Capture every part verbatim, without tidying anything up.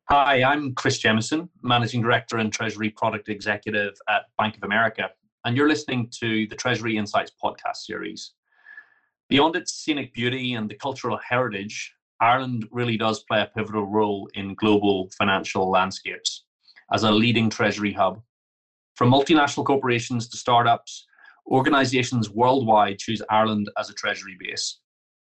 Hi, I'm Chris Jemison, Managing Director and Treasury Product Executive at Bank of America, and you're listening to the Treasury Insights podcast series. Beyond its scenic beauty and the cultural heritage, Ireland really does play a pivotal role in global financial landscapes as a leading treasury hub. From multinational corporations to startups, organizations worldwide choose Ireland as a treasury base.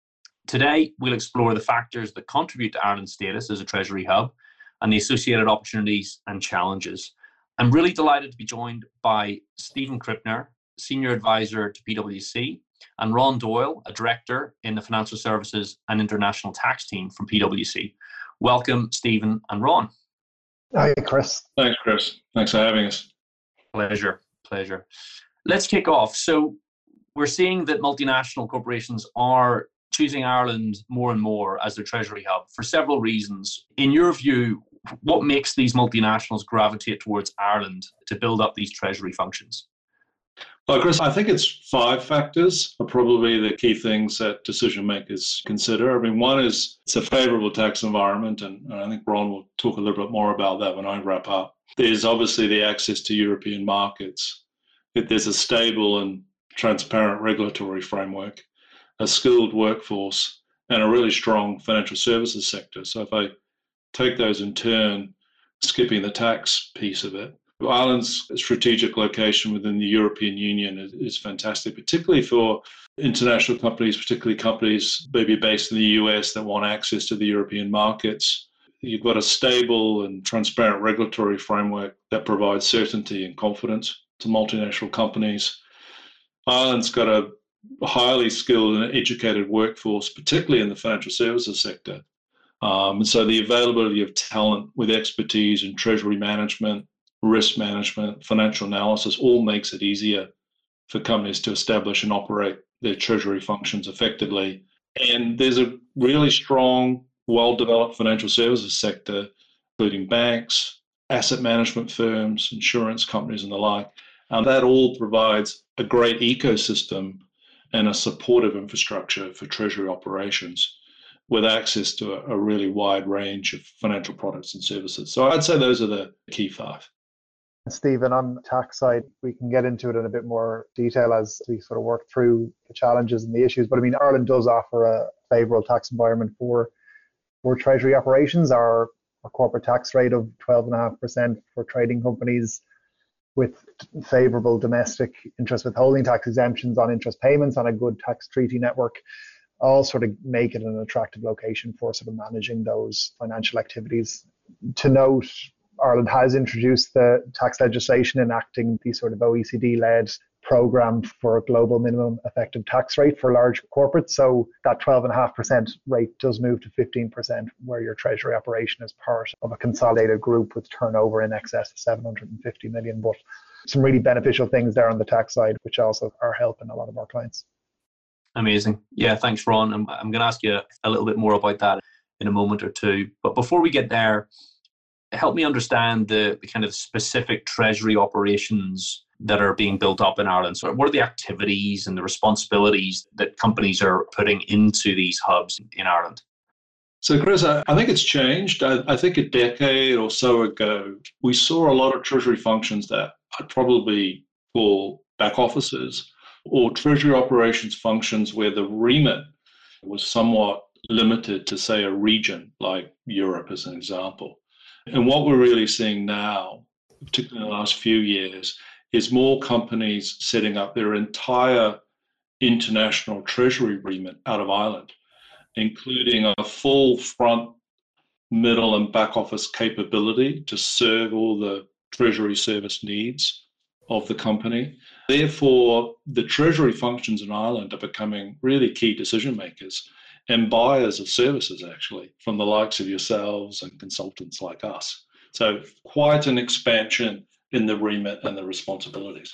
Today, we'll explore the factors that contribute to Ireland's status as a treasury hub and the associated opportunities and challenges. I'm really delighted to be joined by Stephen Krippner, Senior Advisor to PwC, and Ron Doyle, a Director in the Financial Services and International Tax team from PwC. Welcome, Stephen and Ron. Hi, Chris. Thanks, Chris. Thanks for having us. Pleasure, pleasure. Let's kick off. So we're seeing that multinational corporations are choosing Ireland more and more as their treasury hub for several reasons. In your view, what makes these multinationals gravitate towards Ireland to build up these treasury functions? Well, Chris, I think it's five factors are probably the key things that decision makers consider. I mean, one is it's a favorable tax environment, and, and I think Ron will talk a little bit more about that when I wrap up. There's obviously the access to European markets. There's a stable and transparent regulatory framework, a skilled workforce, and a really strong financial services sector. So if I take those in turn, skipping the tax piece of it, Ireland's strategic location within the European Union is, is fantastic, particularly for international companies, particularly companies maybe based in the U S that want access to the European markets. You've got a stable and transparent regulatory framework that provides certainty and confidence to multinational companies. Ireland's got a highly skilled and educated workforce, particularly in the financial services sector. Um, and so the availability of talent with expertise in treasury management, risk management, financial analysis, all makes it easier for companies to establish and operate their treasury functions effectively. And there's a really strong, well-developed financial services sector, including banks, asset management firms, insurance companies, and the like. And that all provides a great ecosystem and a supportive infrastructure for treasury operations with access to a, a really wide range of financial products and services. So I'd say those are the key five. Stephen, on the tax side, we can get into it in a bit more detail as we sort of work through the challenges and the issues. But I mean, Ireland does offer a favourable tax environment for, for treasury operations. Our, our corporate tax rate of twelve point five percent for trading companies with favourable domestic interest withholding tax exemptions on interest payments on a good tax treaty network, all sort of make it an attractive location for sort of managing those financial activities. To note, Ireland has introduced the tax legislation enacting the sort of O E C D-led program for a global minimum effective tax rate for large corporates. So that twelve point five percent rate does move to fifteen percent where your treasury operation is part of a consolidated group with turnover in excess of seven hundred fifty million. But some really beneficial things there on the tax side, which also are helping a lot of our clients. Amazing. Yeah, thanks, Ron. I'm, I'm going to ask you a little bit more about that in a moment or two. But before we get there, help me understand the, the kind of specific treasury operations that are being built up in Ireland. So what are the activities and the responsibilities that companies are putting into these hubs in Ireland? So, Chris, I, I think it's changed. I, I think a decade or so ago, we saw a lot of treasury functions that I'd probably call back offices or treasury operations functions where the remit was somewhat limited to, say, a region like Europe, as an example. And what we're really seeing now, particularly in the last few years, is more companies setting up their entire international treasury remit out of Ireland, including a full front, middle, and back office capability to serve all the treasury service needs of the company. Therefore, the treasury functions in Ireland are becoming really key decision makers and buyers of services, actually, from the likes of yourselves and consultants like us. So quite an expansion in the remit and the responsibilities.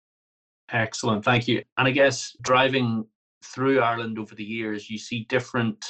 Excellent, thank you. And I guess driving through Ireland over the years, you see different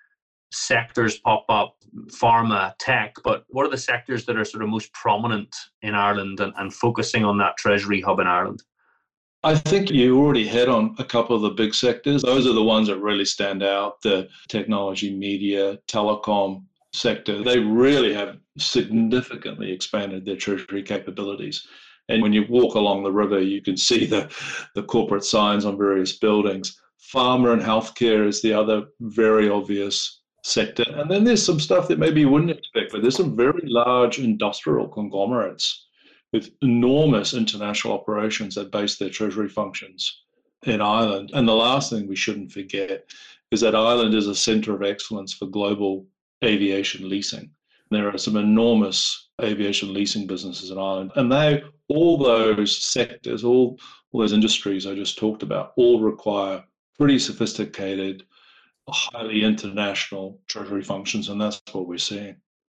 sectors pop up, pharma, tech, but what are the sectors that are sort of most prominent in Ireland and, and focusing on that treasury hub in Ireland? I think you already hit on a couple of the big sectors. Those are the ones that really stand out, the technology, media, telecom, sector, they really have significantly expanded their treasury capabilities. And when you walk along the river, you can see the, the corporate signs on various buildings. Pharma and healthcare is the other very obvious sector. And then there's some stuff that maybe you wouldn't expect, but there's some very large industrial conglomerates with enormous international operations that base their treasury functions in Ireland. And the last thing we shouldn't forget is that Ireland is a center of excellence for global aviation leasing. There are some enormous aviation leasing businesses in Ireland, and they, all those sectors, all, all those industries I just talked about, all require pretty sophisticated, highly international treasury functions, and that's what we're seeing.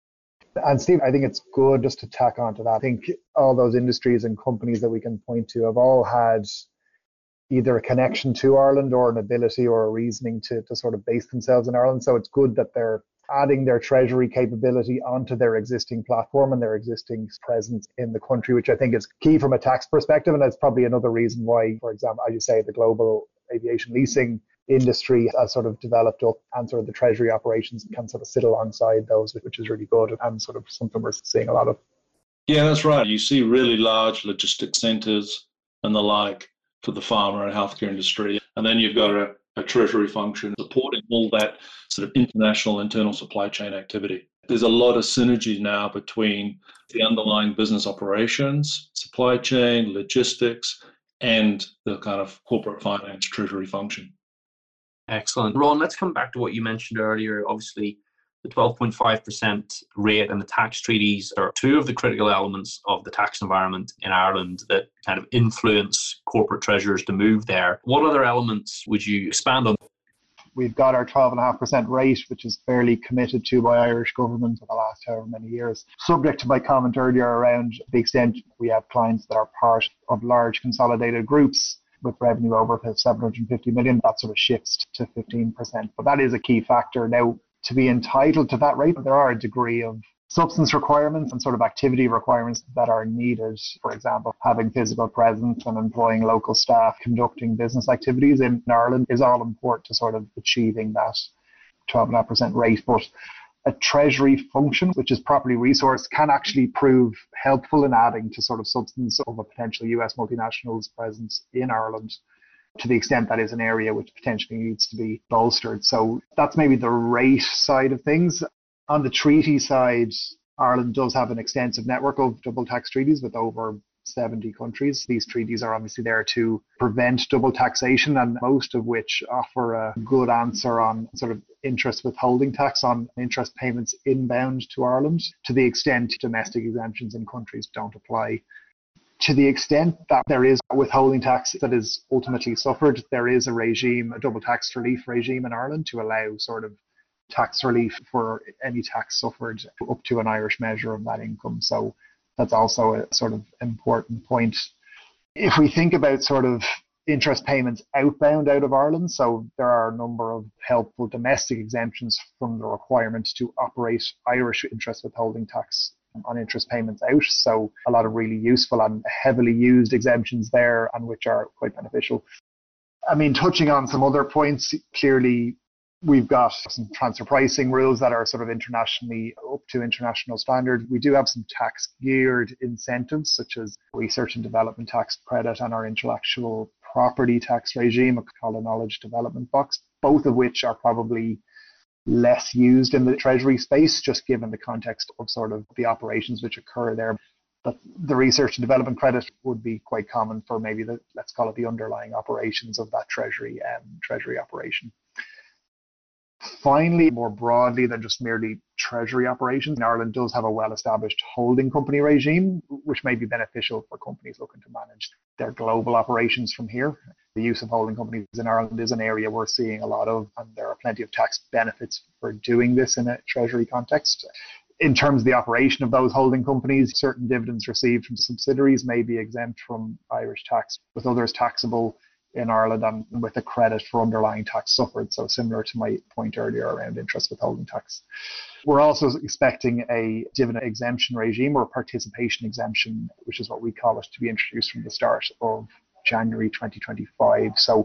And Steve, I think it's good just to tack on to that. I think all those industries and companies that we can point to have all had either a connection to Ireland or an ability or a reasoning to, to sort of base themselves in Ireland. So it's good that they're adding their treasury capability onto their existing platform and their existing presence in the country, which I think is key from a tax perspective. And that's probably another reason why, for example, as you say, the global aviation leasing industry has sort of developed up, and sort of the treasury operations can sort of sit alongside those, which is really good and sort of something we're seeing a lot of. Yeah, that's right. You see really large logistics centers and the like for the pharma and healthcare industry. And then you've got a, a treasury function supporting all that sort of international internal supply chain activity. There's a lot of synergy now between the underlying business operations, supply chain, logistics, and the kind of corporate finance treasury function. Excellent. Ron, let's come back to what you mentioned earlier. Obviously, the twelve point five percent rate and the tax treaties are two of the critical elements of the tax environment in Ireland that kind of influence corporate treasurers to move there. What other elements would you expand on? We've got our twelve point five percent rate, which is fairly committed to by Irish government for the last however many years. Subject to my comment earlier around the extent we have clients that are part of large consolidated groups with revenue over seven hundred fifty million, that sort of shifts to fifteen percent. But that is a key factor. Now, to be entitled to that rate, there are a degree of substance requirements and sort of activity requirements that are needed. For example, having physical presence and employing local staff, conducting business activities in Ireland is all important to sort of achieving that twelve point five percent rate. But a treasury function, which is properly resourced, can actually prove helpful in adding to sort of substance of a potential U S multinational's presence in Ireland, to the extent that is an area which potentially needs to be bolstered. So that's maybe the rate side of things. On the treaty side, Ireland does have an extensive network of double tax treaties with over seventy countries. These treaties are obviously there to prevent double taxation, and most of which offer a good answer on sort of interest withholding tax on interest payments inbound to Ireland, to the extent domestic exemptions in countries don't apply. To the extent that there is withholding tax that is ultimately suffered, there is a regime, a double tax relief regime in Ireland to allow sort of tax relief for any tax suffered up to an Irish measure of that income. So that's also a sort of important point. If we think about sort of interest payments outbound out of Ireland, so there are a number of helpful domestic exemptions from the requirement to operate Irish interest withholding tax on interest payments out. So a lot of really useful and heavily used exemptions there, and which are quite beneficial. I mean, touching on some other points, clearly we've got some transfer pricing rules that are sort of internationally up to international standard. We do have some tax geared incentives, such as research and development tax credit and our intellectual property tax regime, called a knowledge development box, both of which are probably less used in the treasury space, just given the context of sort of the operations which occur there. But the research and development credit would be quite common for maybe the, let's call it the underlying operations of that treasury um, treasury operation. Finally, more broadly than just merely treasury operations, Ireland does have a well-established holding company regime, which may be beneficial for companies looking to manage their global operations from here. The use of holding companies in Ireland is an area we're seeing a lot of, and there are plenty of tax benefits for doing this in a treasury context. In terms of the operation of those holding companies, certain dividends received from subsidiaries may be exempt from Irish tax, with others taxable in Ireland and with a credit for underlying tax suffered. So similar to my point earlier around interest withholding tax. We're also expecting a dividend exemption regime or participation exemption, which is what we call it, to be introduced from the start of January twenty twenty-five. So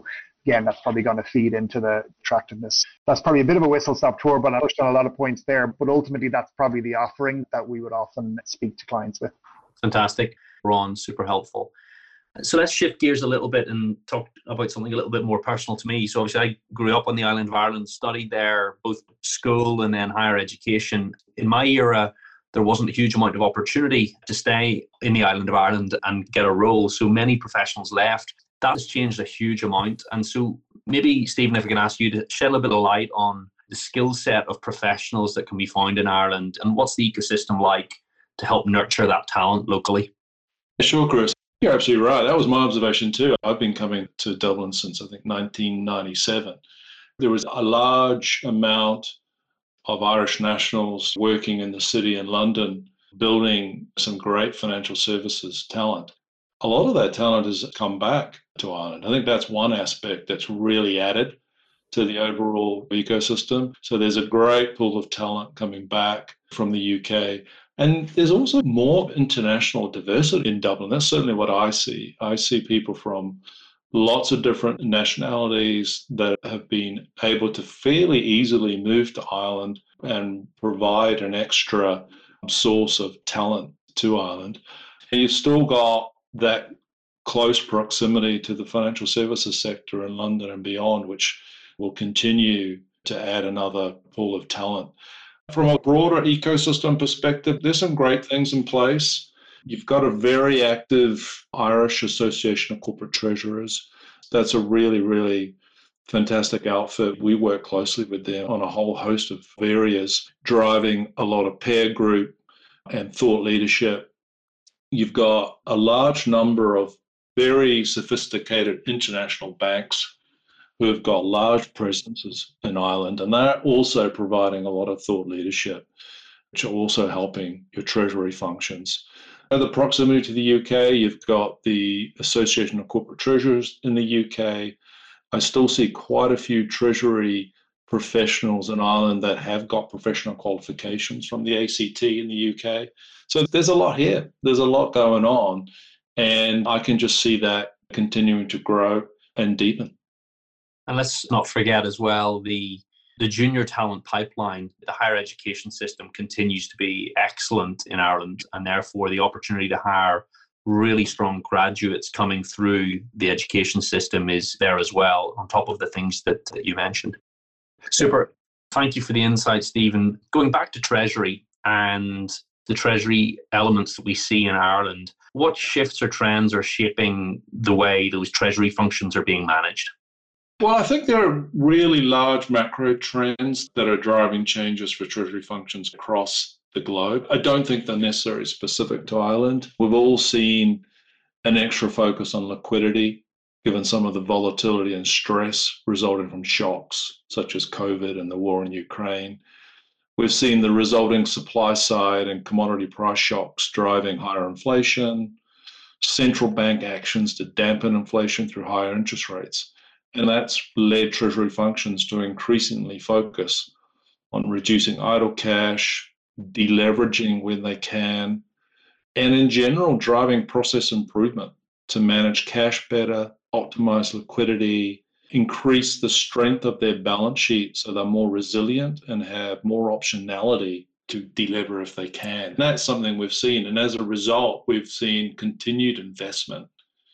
again, that's probably going to feed into the attractiveness. That's probably a bit of a whistle-stop tour, but I touched on a lot of points there. But ultimately, that's probably the offering that we would often speak to clients with. Fantastic, Ron, super helpful. So let's shift gears a little bit and talk about something a little bit more personal to me. So obviously I grew up on the island of Ireland, studied there, both school and then higher education. In my era, there wasn't a huge amount of opportunity to stay in the island of Ireland and get a role. So many professionals left. That has changed a huge amount. And so maybe, Stephen, if I can ask you to shed a bit of light on the skill set of professionals that can be found in Ireland and what's the ecosystem like to help nurture that talent locally? Sure, Chris. You're absolutely right. That was my observation too. I've been coming to Dublin since, I think, nineteen ninety-seven. There was a large amount of Irish nationals working in the city in London, building some great financial services talent. A lot of that talent has come back to Ireland. I think that's one aspect that's really added to the overall ecosystem. So there's a great pool of talent coming back from the U K. And there's also more international diversity in Dublin. That's certainly what I see. I see people from lots of different nationalities that have been able to fairly easily move to Ireland and provide an extra source of talent to Ireland. And you've still got that close proximity to the financial services sector in London and beyond, which will continue to add another pool of talent. From a broader ecosystem perspective, there's some great things in place. You've got a very active Irish Association of Corporate Treasurers. That's a really, really fantastic outfit. We work closely with them on a whole host of areas, driving a lot of peer group and thought leadership. You've got a large number of very sophisticated international banks who have got large presences in Ireland, and they're also providing a lot of thought leadership, which are also helping your treasury functions. At the proximity to the U K, you've got the Association of Corporate Treasurers in the U K. I still see quite a few treasury professionals in Ireland that have got professional qualifications from the A C T in the U K. So there's a lot here. There's a lot going on, and I can just see that continuing to grow and deepen. And let's not forget as well, the the junior talent pipeline. The higher education system continues to be excellent in Ireland, and therefore the opportunity to hire really strong graduates coming through the education system is there as well, on top of the things that, that you mentioned. Super. Thank you for the insight, Stephen. Going back to Treasury and the Treasury elements that we see in Ireland, what shifts or trends are shaping the way those Treasury functions are being managed? Well, I think there are really large macro trends that are driving changes for Treasury functions across the globe. I don't think they're necessarily specific to Ireland. We've all seen an extra focus on liquidity, given some of the volatility and stress resulting from shocks, such as COVID and the war in Ukraine. We've seen the resulting supply side and commodity price shocks driving higher inflation, central bank actions to dampen inflation through higher interest rates. And that's led Treasury functions to increasingly focus on reducing idle cash, deleveraging when they can, and in general, driving process improvement to manage cash better, optimize liquidity, increase the strength of their balance sheet so they're more resilient and have more optionality to delever if they can. And that's something we've seen. And as a result, we've seen continued investment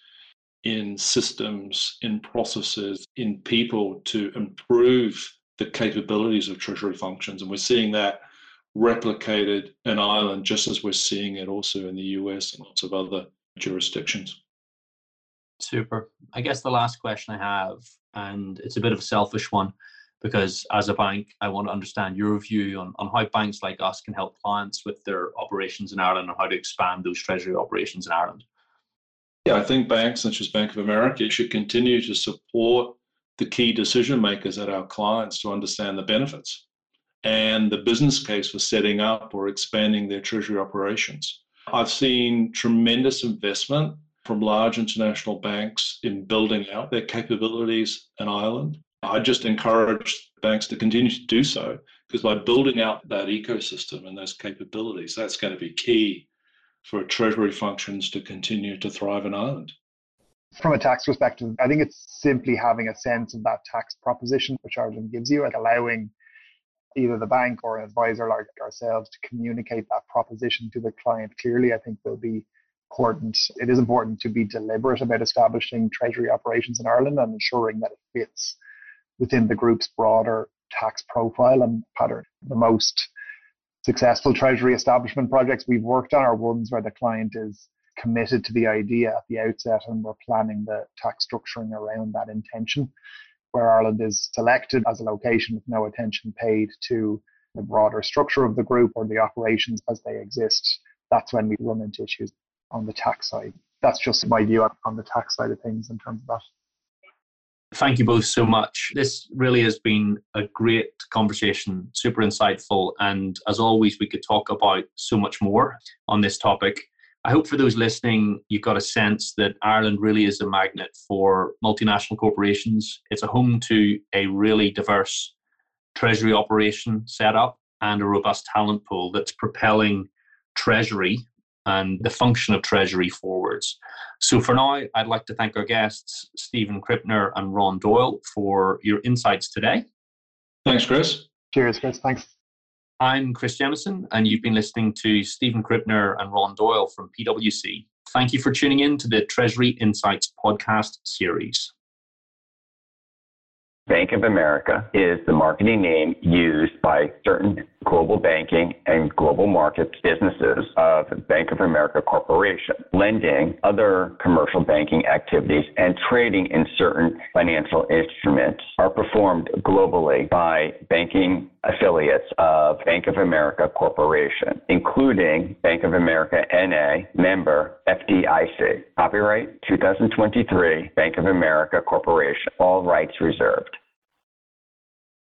in systems, in processes, in people to improve the capabilities of Treasury functions. And we're seeing that replicated in Ireland, just as we're seeing it also in the U S and lots of other jurisdictions. Super. I guess the last question I have, and it's a bit of a selfish one, because as a bank, I want to understand your view on, on how banks like us can help clients with their operations in Ireland and how to expand those Treasury operations in Ireland. Yeah, I think banks such as Bank of America should continue to support the key decision makers at our clients to understand the benefits and the business case for setting up or expanding their treasury operations. I've seen tremendous investment from large international banks in building out their capabilities in Ireland. I just encourage banks to continue to do so, because by building out that ecosystem and those capabilities, that's going to be key for treasury functions to continue to thrive in Ireland. From a tax perspective, I think it's simply having a sense of that tax proposition which Ireland gives you, like allowing either the bank or an advisor like ourselves to communicate that proposition to the client clearly, I think will be important. It is important to be deliberate about establishing treasury operations in Ireland and ensuring that it fits within the group's broader tax profile and pattern. The most successful treasury establishment projects we've worked on are ones where the client is committed to the idea at the outset and we're planning the tax structuring around that intention. Where Ireland is selected as a location with no attention paid to the broader structure of the group or the operations as they exist, that's when we run into issues on the tax side. That's just my view on the tax side of things in terms of that. Thank you both so much. This really has been a great conversation, super insightful. And as always, we could talk about so much more on this topic. I hope for those listening, you've got a sense that Ireland really is a magnet for multinational corporations. It's a home to a really diverse treasury operation setup and a robust talent pool that's propelling treasury and the function of treasury forwards. So for now, I'd like to thank our guests, Stephen Krippner and Ron Doyle, for your insights today. Thanks, Chris. Cheers, Chris. Thanks. I'm Chris Jemison, and you've been listening to Stephen Krippner and Ron Doyle from PwC. Thank you for tuning in to the Treasury Insights podcast series. Bank of America is the marketing name used by certain global banking and global markets businesses of Bank of America Corporation, lending, other commercial banking activities, and trading in certain financial instruments are performed globally by banking affiliates of Bank of America Corporation, including Bank of America N A, member F D I C. Copyright two thousand twenty-three, Bank of America Corporation. All rights reserved.